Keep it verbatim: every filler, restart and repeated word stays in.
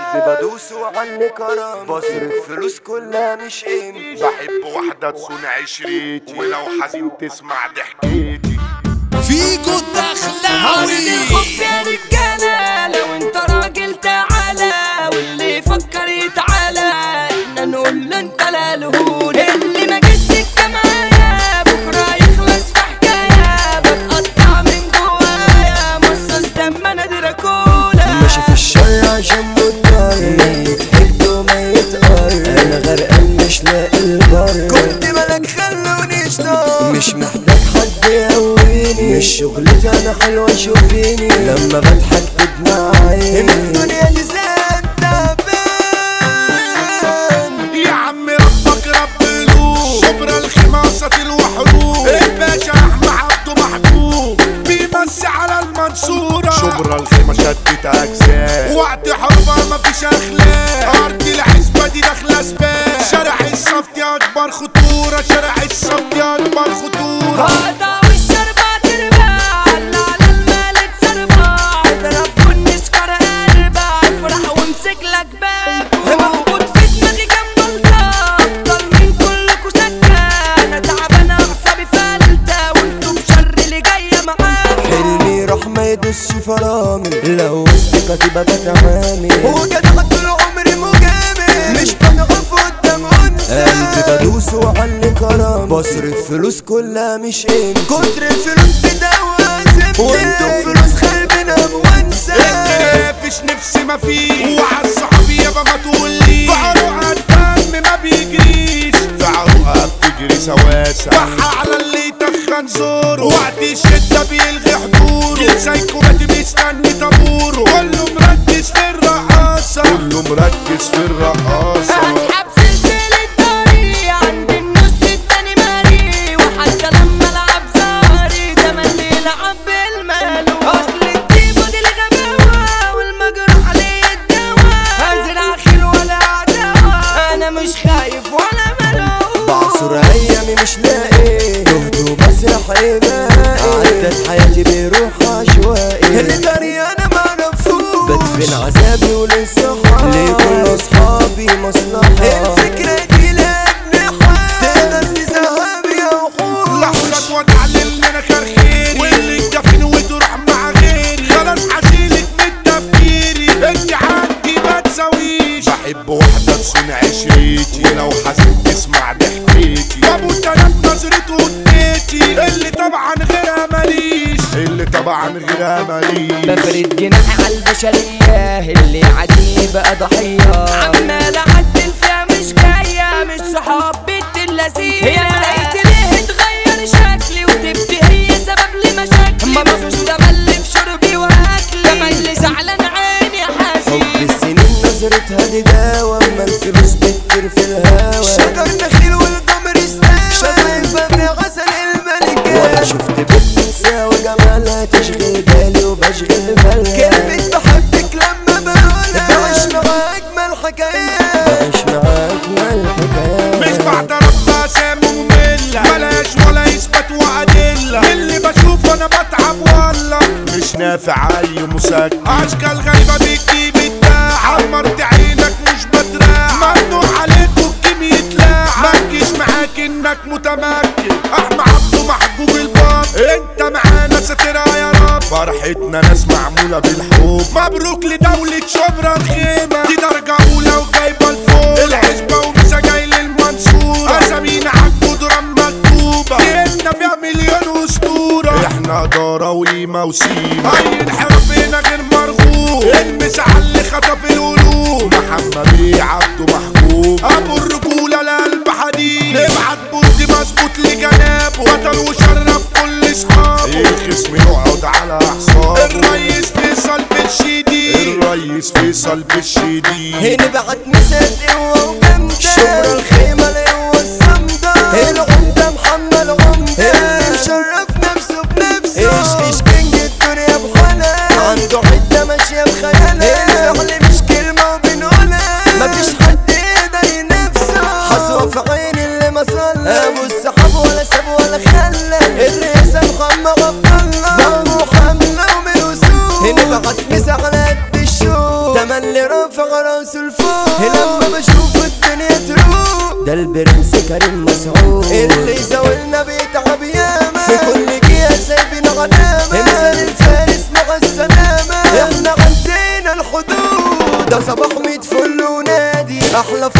قلبي بدوس وعلي كرم، بصرف فلوس كلها مش قيمتي، بحب واحدة تصون عشريتي، ولو حزين تسمع ضحكتي. فيجو الدخلاوي الخف يا رجالة، لو انت راجل تعالى، واللي يفكر يتعالى احنا نقول له انت لا لهون. اللي ما جاش سكة معايا بكرة يخلص في حكاية، بتقطع من جوايا مصاص دم انا دراكولا. ماشي في الشارع عشان مضطر، ميت حكت وميت قر، انا غرقان مش لاقي البر. كنت ملك خلوني اشتاق، مش محتاج حد يقويني، مش شغلتي انا حلوة شوفيني، لما بضحك تدمع عيني. الدنيا دي زاد تعبان يا عم ربك رب قلوب، شبرا الخماسة الوحروب، الباشا احمد عبده محبوب بيمسي على المنصورة. شبرا الخيمة شدت اجزاء، وقت حربة مفيش اخلاق، ارض العزبة دي داخلة سباق، شارع الصفت اكبر خطورة، شارع الصفت اكبر خطورة. قطع والشربة تربع، على على المال تسربع، اضرب والنسكر اربع، افرح وامسك لك باكو. موجود في دماغي جنب الطاق، افضل من كلكوا سكة، انا تعبانة اعصابي فلتة، وانتوا بشر اللي جاية معاكوا. حلمي راح ما يدوسش فرامل، لو وسط كتيبة بتعامل، وجدع طول عمري مجامل، مش بنقف قدام انثى. قلبي بدوس وعلي كرم، بصرف فلوس كلها مش قيمتي، كتر الفلوس بدوا زبدة، وانتوا فلوس خربنا بوانسى. مفيش نفسي ما فيه، وعالصحاب يابا ما تقوليش، في عروقها الدم ما بيجريش، في عروقها بتجري سواسة، بحة على اللي يتخن زوره، وقت الشدة بيلغي حضوره، السايكوباتي بيستني طابوره، كله مركز في الرقاصة، كله مركز في الرقاصة. اسحب سلسلة الطريق عند النص التاني ماري، وحتى لما العب زاري ده ملي يلعب بالمالو. اصل الديبو دي الغباوة، والمجروح عليه الدواء، ازرع خير ولا عداوة، انا مش خايف ولا ملوم. بعصر ايامي مش لاقي، تهت وبسرح ايه باقي، عدت حياتي بروح عشوائي، اللي داري انا معرفوش، بدفن عذابي وللصحاب، لكل اصحابي مصلحة، الفكرة دي لابن حال، تقدر تذهب يا وحوش. لحظة وتعلل انا كرخيري، واللي تدفن وتروح مع غيري، خلاص هشيلك من تفكيري، انت عندي ما تساويش. بحب واحدة تصون عشريتي، ولو حزين تسمع ضحكتي، ابو التلات نظرته وديتي، اللي طبعا غيرها ماليش، اللي طبعا غيرها ماليش. بفرد جناحي على البشرية، اللي عادي بقى ضحية، عمال اعدل فيها مش جاية، مش صحاب بنت اللذيذة، هي ملاقيت ليه تغير شكلي، وتبدي هي سبب لمشاكلي، مبسوطة ملي في شربي واكلي، تملي زعلان عيني حزين. حب السنين نظرتها دي داوى، اما الفلوس بتطير في الهوا، شجر نخيل والقمر استوى، شجر الفجر غسل الملكة، وانا شفت بنت تساوي جمالها، تشغل بالي وبشغل بالها، كلمة بحبك لما بقولها، بعيش مع اجمل حكايات، بعيش مع اجمل حكايات. مش بعد ربها سام مملة، بلاش ولا يثبت وأدلة، اللي بشوفه انا بتعب والله، مش نافع اي مسكن، اشكال غايبة بتجيب الداع، عمرت عينك مش بتراع، ممنوع عليك والجيم يتلاع، ما تجيش معاك انك متمكن، احمد عبده محبوب الباب، انت معانا ساترها يا رب، فرحتنا ناس معمولة بالحب، مبروك لدولة شبرا الخيمة، دي درجة اولى وجايبة الفوق، العزبة ومسا جاي للمنصورة، اسامينا عالجدران مكتوبة، جبنا فيها مليون اسطورة، احنا ادارة وقيمة وسيمة، اي انحراف هنا غير مرغوب، المس على اللي خطف القلوب، محمد بيه عبده محبوب، ابو الرجولة لقلب حديد، نبعت برد مظبوط لجنابه، بطل وشرف كل اصحابه، الخصم يقعد على احصابه، الريس فيصل بالشديد، الريس فيصل بالشديد، هنا بعت مسات قوة وجامدة، شبرا الخيمة القوة الصمدة، العمدة محمد عمدة، اللي مشرف نفسه بنفسه، ايش ايش كينج الدنيا بحالها، عنده حتة ماشية بخيالها، الفعل مش كلمة وبنقولها، مفيش حد يقدر ينافسه، حصوة في عين اللي ما صلى، ابو السحاب ولا ساب ولا خلى، الرئاسة محمد عبد الله، ضربه حملة ومن وسوق، هنا بعت مسا على قد الشوق، اللي رافع راسه لفوق لما بشوف الدنيا تروق ده البرنس كريم مسعود اللي زاولنا بيتعب ياما في كل جهة سايبين علامة مثال الفارس مع السلامة احنا عدينا الحدود ده صباح ميت فل ونادي احلى